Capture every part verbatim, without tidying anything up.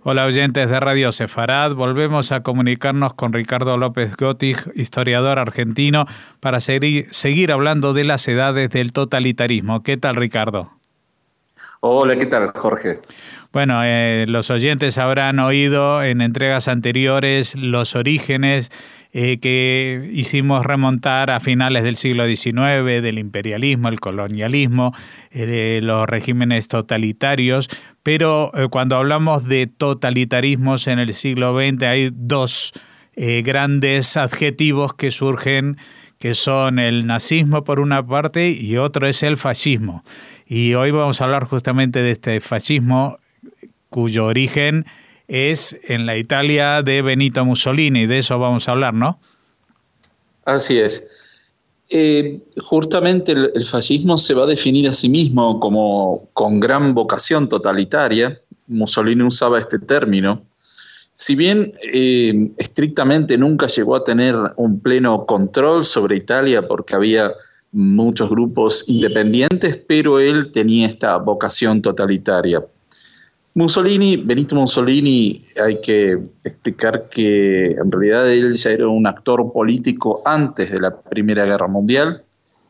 Hola oyentes de Radio Sefarad, volvemos a comunicarnos con Ricardo López Gottig, historiador argentino, para seguir, seguir hablando de las edades del totalitarismo. ¿Qué tal, Ricardo? Hola, ¿qué tal, Jorge? Bueno, eh, los oyentes habrán oído en entregas anteriores los orígenes eh, que hicimos remontar a finales del siglo diecinueve, del imperialismo, el colonialismo, eh, los regímenes totalitarios, pero eh, cuando hablamos de totalitarismos en el siglo veinte hay dos eh, grandes adjetivos que surgen, que son el nazismo por una parte y otro es el fascismo. Y hoy vamos a hablar justamente de este fascismo cuyo origen es en la Italia de Benito Mussolini. De eso vamos a hablar, ¿no? Así es. Eh, justamente el, el fascismo se va a definir a sí mismo como con gran vocación totalitaria. Mussolini usaba este término. Si bien eh, estrictamente nunca llegó a tener un pleno control sobre Italia porque había muchos grupos independientes, pero él tenía esta vocación totalitaria. Mussolini, Benito Mussolini, hay que explicar que en realidad él ya era un actor político antes de la Primera Guerra Mundial.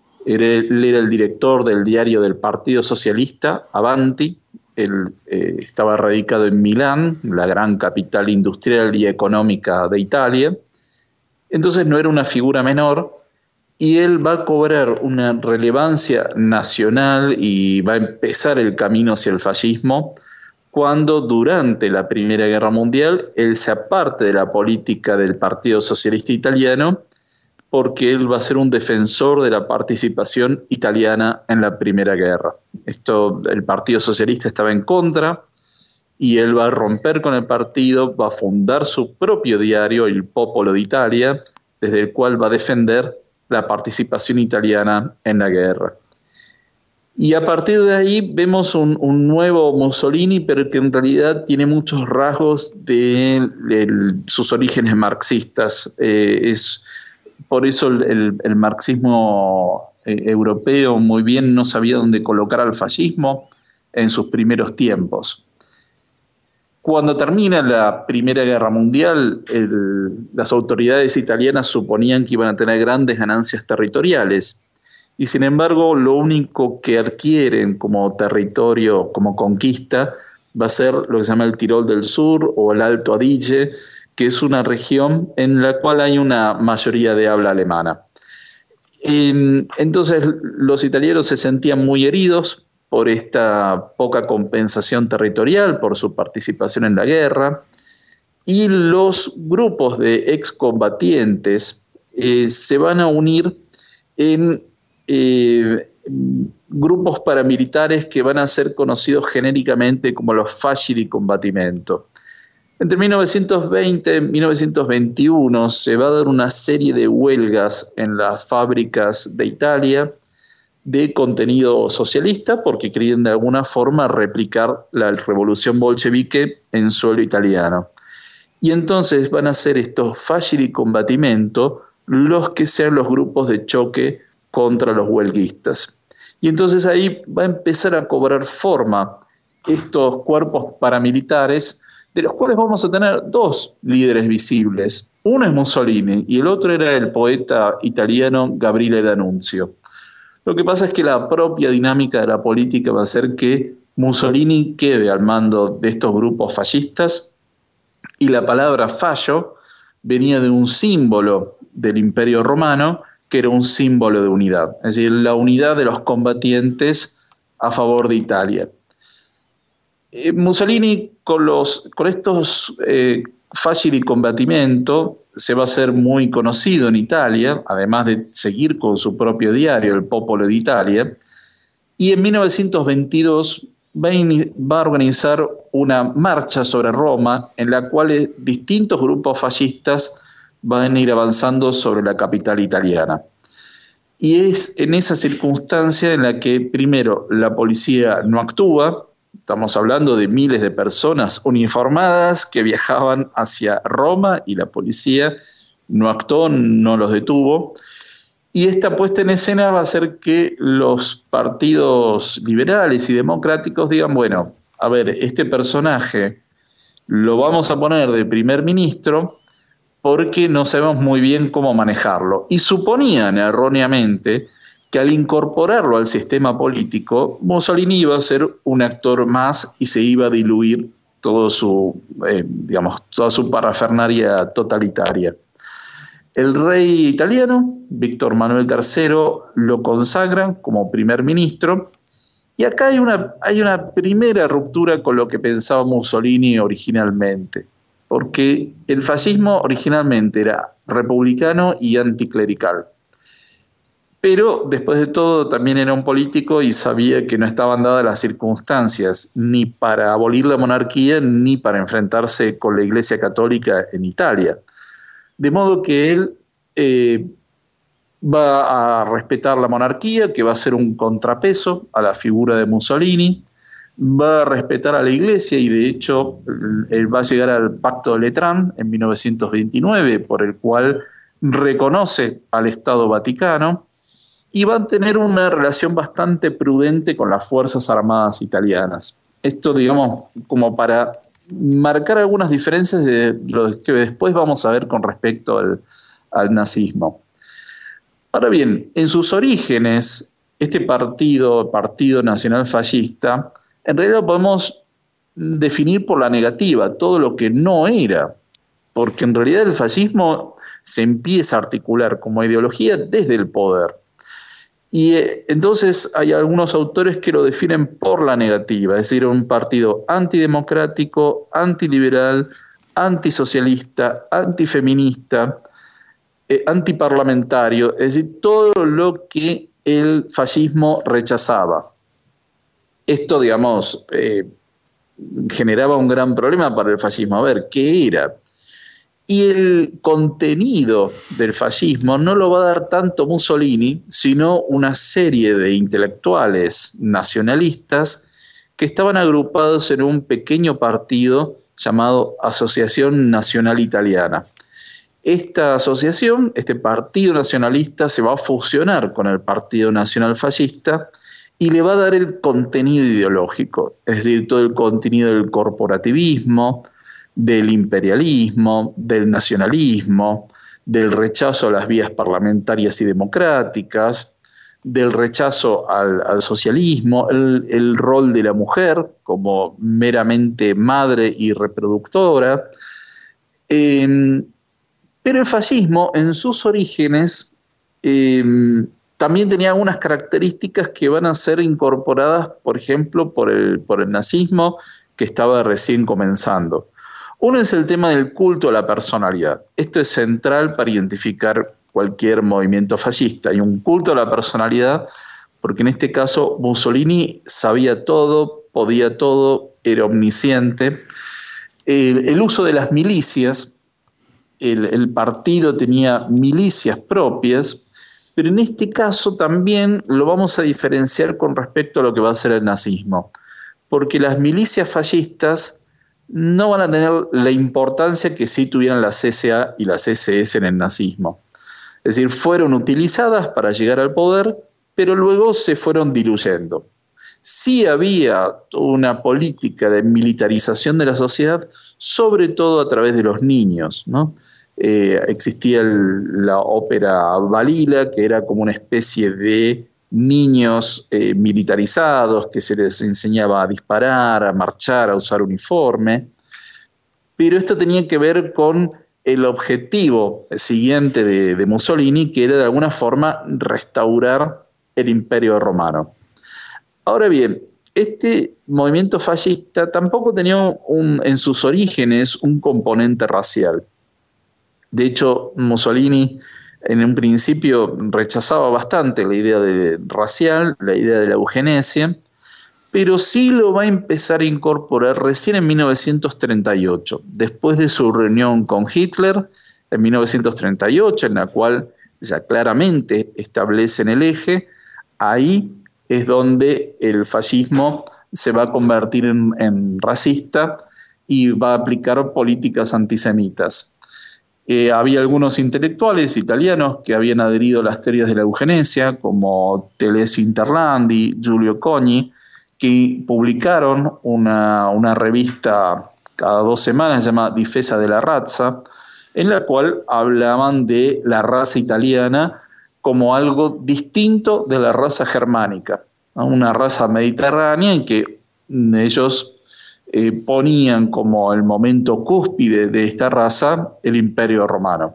Él era el director del diario del Partido Socialista, Avanti. Él eh, estaba radicado en Milán, la gran capital industrial y económica de Italia. Entonces no era una figura menor y él va a cobrar una relevancia nacional y va a empezar el camino hacia el fascismo cuando durante la Primera Guerra Mundial él se aparte de la política del Partido Socialista Italiano porque él va a ser un defensor de la participación italiana en la Primera Guerra. Esto, el Partido Socialista estaba en contra y él va a romper con el partido, va a fundar su propio diario, Il Popolo d'Italia, desde el cual va a defender la participación italiana en la guerra. Y a partir de ahí vemos un, un nuevo Mussolini, pero que en realidad tiene muchos rasgos de, de, de sus orígenes marxistas. Eh, es, por eso el, el, el marxismo eh, europeo muy bien no sabía dónde colocar al fascismo en sus primeros tiempos. Cuando termina la Primera Guerra Mundial, el, las autoridades italianas suponían que iban a tener grandes ganancias territoriales. Y sin embargo, lo único que adquieren como territorio, como conquista, va a ser lo que se llama el Tirol del Sur o el Alto Adige, que es una región en la cual hay una mayoría de habla alemana. Entonces, los italianos se sentían muy heridos por esta poca compensación territorial, por su participación en la guerra, y los grupos de excombatientes eh, se van a unir en Eh, grupos paramilitares que van a ser conocidos genéricamente como los fasci di combattimento. Entre mil novecientos veinte y mil novecientos veintiuno se va a dar una serie de huelgas en las fábricas de Italia de contenido socialista porque querían de alguna forma replicar la revolución bolchevique en suelo italiano. Y entonces van a ser estos fasci di combattimento los que sean los grupos de choque contra los huelguistas. Y entonces ahí va a empezar a cobrar forma estos cuerpos paramilitares, de los cuales vamos a tener dos líderes visibles. Uno es Mussolini y el otro era el poeta italiano Gabriele D'Annunzio. Lo que pasa es que la propia dinámica de la política va a hacer que Mussolini quede al mando de estos grupos fascistas y la palabra fascio venía de un símbolo del Imperio Romano que era un símbolo de unidad, es decir, la unidad de los combatientes a favor de Italia. Eh, Mussolini con, los, con estos eh, fasci di combattimento se va a hacer muy conocido en Italia, además de seguir con su propio diario, Il Popolo d'Italia, y en mil novecientos veintidós va a, in, va a organizar una marcha sobre Roma en la cual distintos grupos fascistas van a ir avanzando sobre la capital italiana. Y es en esa circunstancia en la que, primero, la policía no actúa. Estamos hablando de miles de personas uniformadas que viajaban hacia Roma y la policía no actuó, no los detuvo. Y esta puesta en escena va a hacer que los partidos liberales y democráticos digan, bueno, a ver, este personaje lo vamos a poner de primer ministro porque no sabemos muy bien cómo manejarlo. Y suponían erróneamente que al incorporarlo al sistema político, Mussolini iba a ser un actor más y se iba a diluir todo su, eh, digamos, toda su parafernaria totalitaria. El rey italiano, Víctor Manuel tercero, lo consagran como primer ministro, y acá hay una, hay una primera ruptura con lo que pensaba Mussolini originalmente, porque el fascismo originalmente era republicano y anticlerical. Pero después de todo también era un político y sabía que no estaban dadas las circunstancias ni para abolir la monarquía ni para enfrentarse con la Iglesia Católica en Italia. De modo que él eh, va a respetar la monarquía, que va a ser un contrapeso a la figura de Mussolini, va a respetar a la Iglesia y de hecho él va a llegar al Pacto de Letrán en mil novecientos veintinueve, por el cual reconoce al Estado Vaticano, y van a tener una relación bastante prudente con las Fuerzas Armadas italianas. Esto, digamos, como para marcar algunas diferencias de lo que después vamos a ver con respecto al, al nazismo. Ahora bien, en sus orígenes, este partido, Partido Nacional Fascista, en realidad lo podemos definir por la negativa, todo lo que no era, porque en realidad el fascismo se empieza a articular como ideología desde el poder. Y eh, entonces hay algunos autores que lo definen por la negativa, es decir, un partido antidemocrático, antiliberal, antisocialista, antifeminista, eh, antiparlamentario, es decir, todo lo que el fascismo rechazaba. Esto, digamos, eh, generaba un gran problema para el fascismo. A ver, ¿qué era? Y el contenido del fascismo no lo va a dar tanto Mussolini, sino una serie de intelectuales nacionalistas que estaban agrupados en un pequeño partido llamado Asociación Nacional Italiana. Esta asociación, este partido nacionalista, se va a fusionar con el Partido Nacional Fascista y le va a dar el contenido ideológico, es decir, todo el contenido del corporativismo, del imperialismo, del nacionalismo, del rechazo a las vías parlamentarias y democráticas, del rechazo al, al socialismo, el, el rol de la mujer como meramente madre y reproductora. Eh, pero el fascismo, en sus orígenes, eh, también tenía algunas características que van a ser incorporadas, por ejemplo, por el, por el nazismo, que estaba recién comenzando. Uno es el tema del culto a la personalidad. Esto es central para identificar cualquier movimiento fascista. Hay un culto a la personalidad porque en este caso Mussolini sabía todo, podía todo, era omnisciente. El, el uso de las milicias, el, el partido tenía milicias propias, pero en este caso también lo vamos a diferenciar con respecto a lo que va a ser el nazismo, porque las milicias fascistas no van a tener la importancia que sí tuvieran las C A y las S S en el nazismo. Es decir, fueron utilizadas para llegar al poder, pero luego se fueron diluyendo. Sí había una política de militarización de la sociedad, sobre todo a través de los niños, ¿no? Eh, existía el, la ópera Balila, que era como una especie de niños eh, militarizados, que se les enseñaba a disparar, a marchar, a usar uniforme, pero esto tenía que ver con el objetivo siguiente de, de Mussolini, que era de alguna forma restaurar el Imperio Romano. Ahora bien, este movimiento fascista tampoco tenía un, en sus orígenes un componente racial. De hecho, Mussolini en un principio rechazaba bastante la idea de racial, la idea de la eugenesia, pero sí lo va a empezar a incorporar recién en mil novecientos treinta y ocho, después de su reunión con Hitler en mil novecientos treinta y ocho, en la cual ya claramente establecen el eje. Ahí es donde el fascismo se va a convertir en, en racista y va a aplicar políticas antisemitas. Eh, había algunos intelectuales italianos que habían adherido a las teorías de la eugenesia, como Telesio Interlandi, Giulio Cogni, que publicaron una, una revista cada dos semanas, se llama Difesa de la Razza, en la cual hablaban de la raza italiana como algo distinto de la raza germánica, ¿no? Una raza mediterránea en que ellos eh, ponían como el momento cúspide de esta raza el Imperio Romano.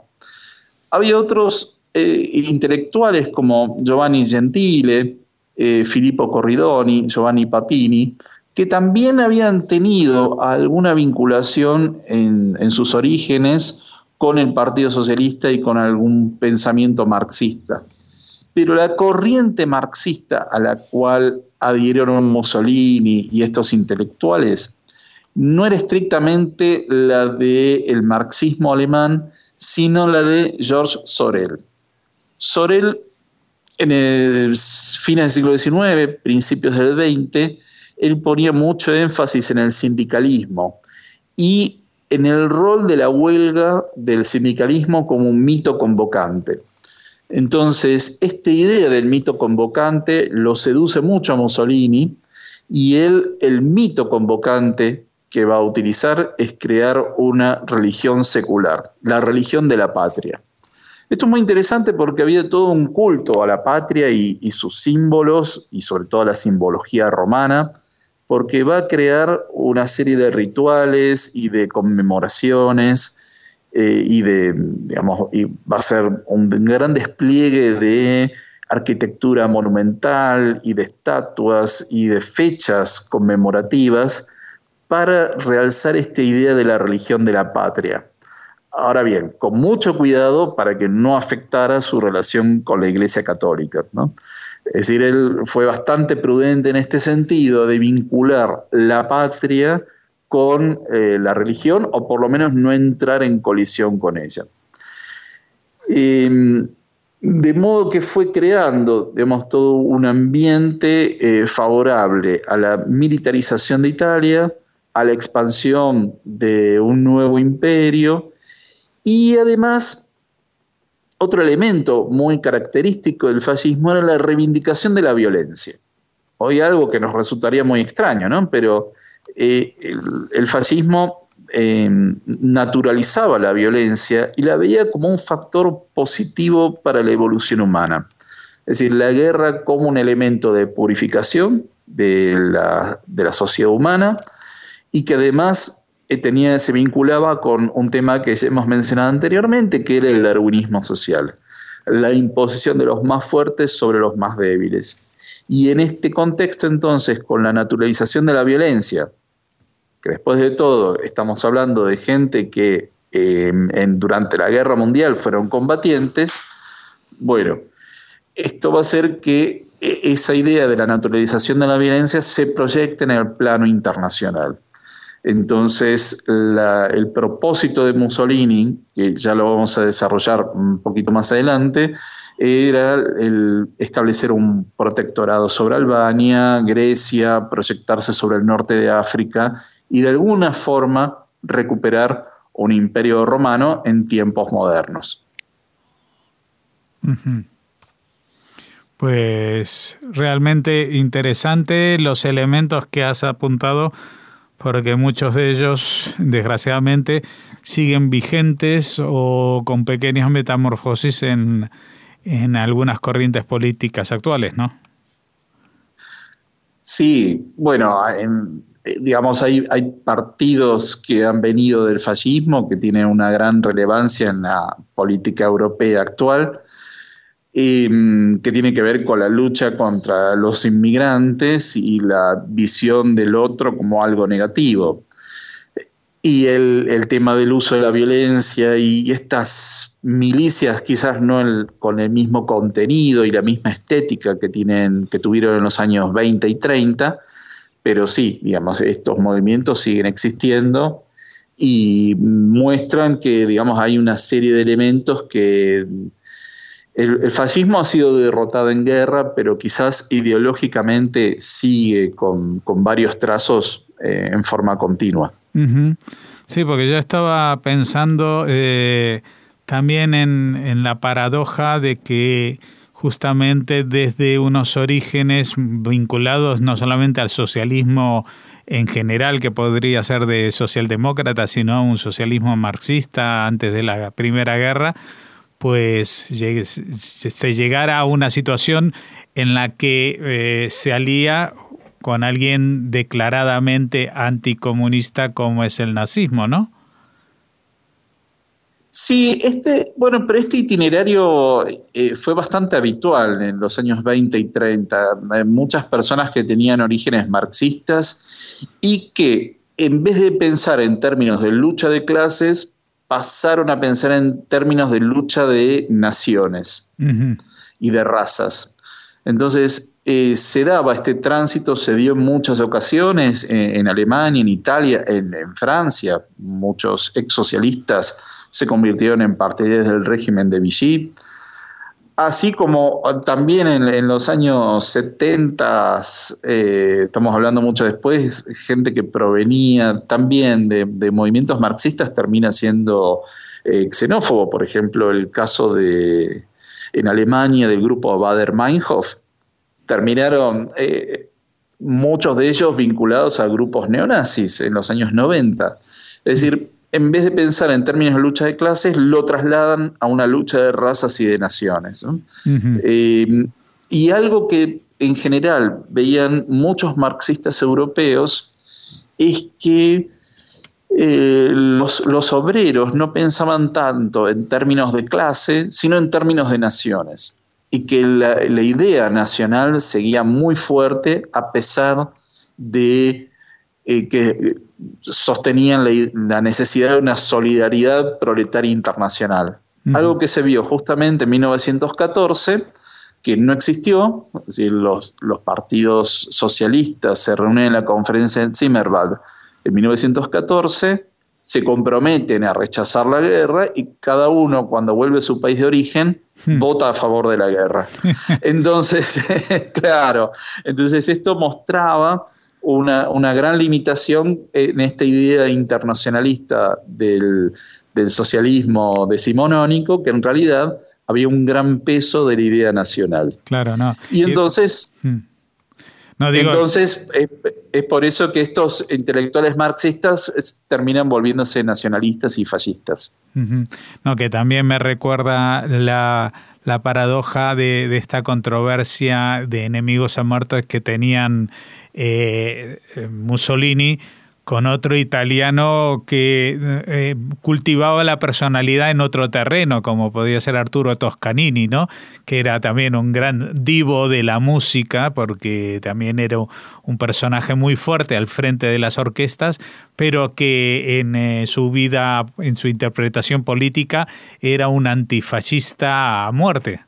Había otros eh, intelectuales como Giovanni Gentile, eh, Filippo Corridoni, Giovanni Papini, que también habían tenido alguna vinculación en, en sus orígenes con el Partido Socialista y con algún pensamiento marxista. Pero la corriente marxista a la cual adhirieron Mussolini y estos intelectuales no era estrictamente la del marxismo alemán, sino la de Georges Sorel. Sorel, en el fines del siglo diecinueve, principios del veinte, él ponía mucho énfasis en el sindicalismo y en el rol de la huelga del sindicalismo como un mito convocante. Entonces, esta idea del mito convocante lo seduce mucho a Mussolini y él, el mito convocante que va a utilizar es crear una religión secular, la religión de la patria. Esto es muy interesante porque había todo un culto a la patria y, y sus símbolos, y sobre todo la simbología romana, porque va a crear una serie de rituales y de conmemoraciones eh, y de, digamos, y va a ser un gran despliegue de arquitectura monumental y de estatuas y de fechas conmemorativas para realzar esta idea de la religión de la patria. Ahora bien, con mucho cuidado para que no afectara su relación con la Iglesia Católica, ¿no? Es decir, él fue bastante prudente en este sentido de vincular la patria con eh, la religión, o por lo menos no entrar en colisión con ella. Eh, de modo que fue creando, digamos, todo un ambiente eh, favorable a la militarización de Italia, a la expansión de un nuevo imperio. Y además, otro elemento muy característico del fascismo era la reivindicación de la violencia. Hoy algo que nos resultaría muy extraño, ¿no? Pero eh, el, el fascismo eh, naturalizaba la violencia y la veía como un factor positivo para la evolución humana. Es decir, la guerra como un elemento de purificación de la, de la sociedad humana y que además Tenía, se vinculaba con un tema que hemos mencionado anteriormente, que era el darwinismo social, la imposición de los más fuertes sobre los más débiles. Y en este contexto, entonces, con la naturalización de la violencia, que después de todo estamos hablando de gente que eh, en, durante la Guerra Mundial fueron combatientes, bueno, esto va a hacer que esa idea de la naturalización de la violencia se proyecte en el plano internacional. Entonces, la, el propósito de Mussolini, que ya lo vamos a desarrollar un poquito más adelante, era el establecer un protectorado sobre Albania, Grecia, proyectarse sobre el norte de África y de alguna forma recuperar un imperio romano en tiempos modernos. Uh-huh. Pues realmente interesante los elementos que has apuntado, porque muchos de ellos, desgraciadamente, siguen vigentes o con pequeñas metamorfosis en, en algunas corrientes políticas actuales, ¿no? Sí, bueno, en, digamos, hay, hay partidos que han venido del fascismo que tienen una gran relevancia en la política europea actual, eh, que tiene que ver con la lucha contra los inmigrantes y la visión del otro como algo negativo. Y el, el tema del uso de la violencia y estas milicias, quizás no el, con el mismo contenido y la misma estética que, tienen, que tuvieron en los años veinte y treinta, pero sí, digamos, estos movimientos siguen existiendo y muestran que, digamos, hay una serie de elementos que El, el fascismo ha sido derrotado en guerra, pero quizás ideológicamente sigue con, con varios trazos eh, en forma continua. Uh-huh. Sí, porque yo estaba pensando eh, también en, en la paradoja de que justamente desde unos orígenes vinculados no solamente al socialismo en general que podría ser de socialdemócrata, sino un socialismo marxista antes de la Primera Guerra, pues se llegara a una situación en la que eh, se alía con alguien declaradamente anticomunista como es el nazismo, ¿no? Sí, este, bueno, pero este itinerario eh, fue bastante habitual en los años veinte y treinta. Muchas personas que tenían orígenes marxistas y que en vez de pensar en términos de lucha de clases, pasaron a pensar en términos de lucha de naciones uh-huh. y de razas. Entonces, eh, se daba este tránsito, se dio en muchas ocasiones, en, en Alemania, en Italia, en, en Francia. Muchos ex socialistas se convirtieron en partidarios del régimen de Vichy, así como también en, en los años setenta, eh, estamos hablando mucho después, gente que provenía también de, de movimientos marxistas termina siendo eh, xenófobo. Por ejemplo, el caso de en Alemania del grupo Baader-Meinhof, terminaron eh, muchos de ellos vinculados a grupos neonazis en los años noventa. Es decir, en vez de pensar en términos de lucha de clases, lo trasladan a una lucha de razas y de naciones, ¿no? Uh-huh. Eh, y algo que en general veían muchos marxistas europeos es que eh, los, los obreros no pensaban tanto en términos de clase, sino en términos de naciones. Y que la, la idea nacional seguía muy fuerte a pesar de eh, que sostenían la, la necesidad de una solidaridad proletaria internacional. Uh-huh. Algo que se vio justamente en mil novecientos catorce, que no existió. Es decir, los, los partidos socialistas se reúnen en la conferencia de Zimmerwald en mil novecientos catorce, se comprometen a rechazar la guerra y cada uno, cuando vuelve a su país de origen, uh-huh. vota a favor de la guerra. Entonces, claro, entonces esto mostraba Una, una gran limitación en esta idea internacionalista del, del socialismo decimonónico, que en realidad había un gran peso de la idea nacional. Claro, no. Y entonces, y, no, digo, entonces es, es por eso que estos intelectuales marxistas es, terminan volviéndose nacionalistas y fascistas. Uh-huh. No, que también me recuerda la... la paradoja de, de esta controversia de enemigos a muertos que tenían eh, Mussolini con otro italiano que eh, cultivaba la personalidad en otro terreno, como podía ser Arturo Toscanini, ¿no? Que era también un gran divo de la música, porque también era un personaje muy fuerte al frente de las orquestas, pero que en eh, su vida, en su interpretación política, era un antifascista a muerte.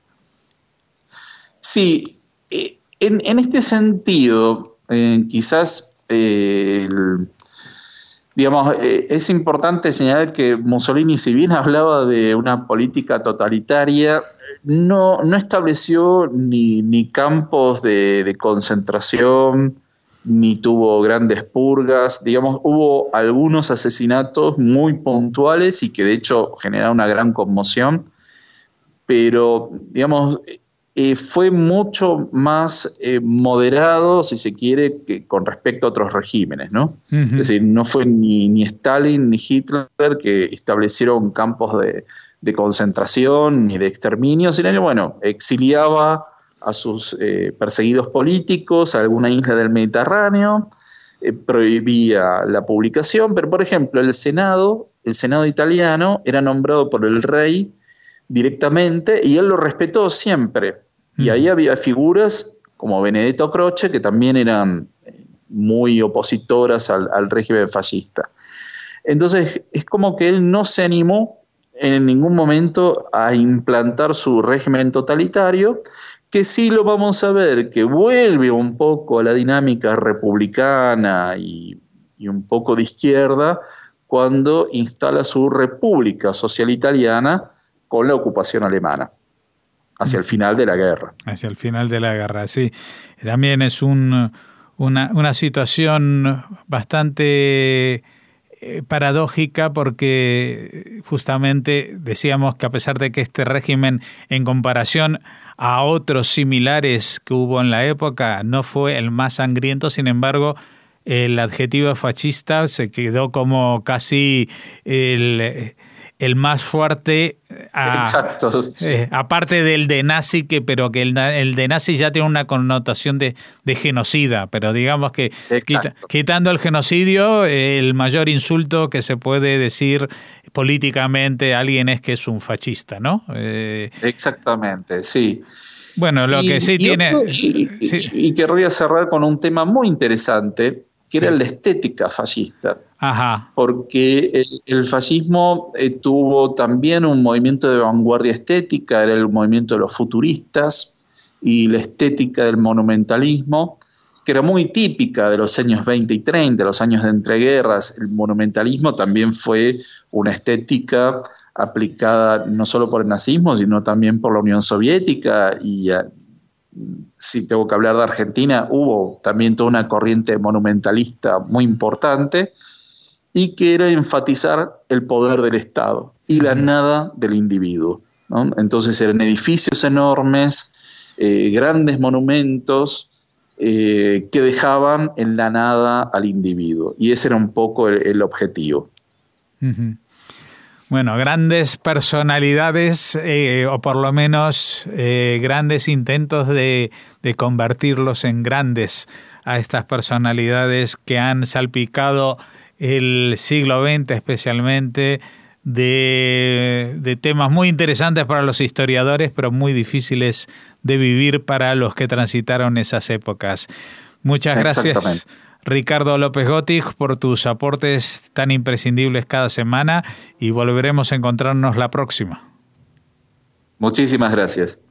Sí, en, en este sentido, eh, quizás... Eh, el, Digamos, eh, es importante señalar que Mussolini, si bien hablaba de una política totalitaria, no, no estableció ni, ni campos de, de concentración, ni tuvo grandes purgas. Digamos, hubo algunos asesinatos muy puntuales y que de hecho generaron una gran conmoción, pero, digamos, Eh, fue mucho más eh, moderado, si se quiere, que con respecto a otros regímenes, ¿no? Uh-huh. Es decir, no fue ni, ni Stalin ni Hitler que establecieron campos de, de concentración ni de exterminio, sino que, bueno, exiliaba a sus eh, perseguidos políticos a alguna isla del Mediterráneo, eh, prohibía la publicación, pero, por ejemplo, el Senado, el Senado italiano era nombrado por el rey directamente y él lo respetó siempre. Y ahí había figuras como Benedetto Croce que también eran muy opositoras al, al régimen fascista. Entonces es como que él no se animó en ningún momento a implantar su régimen totalitario, que sí lo vamos a ver, que vuelve un poco a la dinámica republicana y, y un poco de izquierda cuando instala su república social italiana con la ocupación alemana, hacia el final de la guerra. Hacia el final de la guerra, sí. También es un, una, una situación bastante eh, paradójica porque justamente decíamos que a pesar de que este régimen, en comparación a otros similares que hubo en la época, no fue el más sangriento, sin embargo, el adjetivo fascista se quedó como casi el, el más fuerte, a, Exacto, sí. eh, aparte del de nazi, que, pero que el, el de nazi ya tiene una connotación de, de genocida, pero digamos que quita, quitando el genocidio, el mayor insulto que se puede decir políticamente a alguien es que es un fascista, ¿no? Eh, Exactamente, sí. Bueno, lo y, que sí y tiene... Otro, y, sí. y querría cerrar con un tema muy interesante, que sí. era la estética fascista. Ajá. Porque el, el fascismo eh, tuvo también un movimiento de vanguardia estética, era el movimiento de los futuristas y la estética del monumentalismo, que era muy típica de los años veinte y treinta, los años de entreguerras. El monumentalismo también fue una estética aplicada no solo por el nazismo, sino también por la Unión Soviética, y uh, si tengo que hablar de Argentina, hubo también toda una corriente monumentalista muy importante, y que era enfatizar el poder del Estado y la nada del individuo, ¿no? Entonces eran edificios enormes, eh, grandes monumentos, eh, que dejaban en la nada al individuo, y ese era un poco el, el objetivo. Uh-huh. Bueno, grandes personalidades, eh, o por lo menos eh, grandes intentos de, de convertirlos en grandes a estas personalidades que han salpicado el siglo veinte, especialmente de, de temas muy interesantes para los historiadores, pero muy difíciles de vivir para los que transitaron esas épocas. Muchas gracias, Ricardo López Gottig, por tus aportes tan imprescindibles cada semana, y volveremos a encontrarnos la próxima. Muchísimas gracias.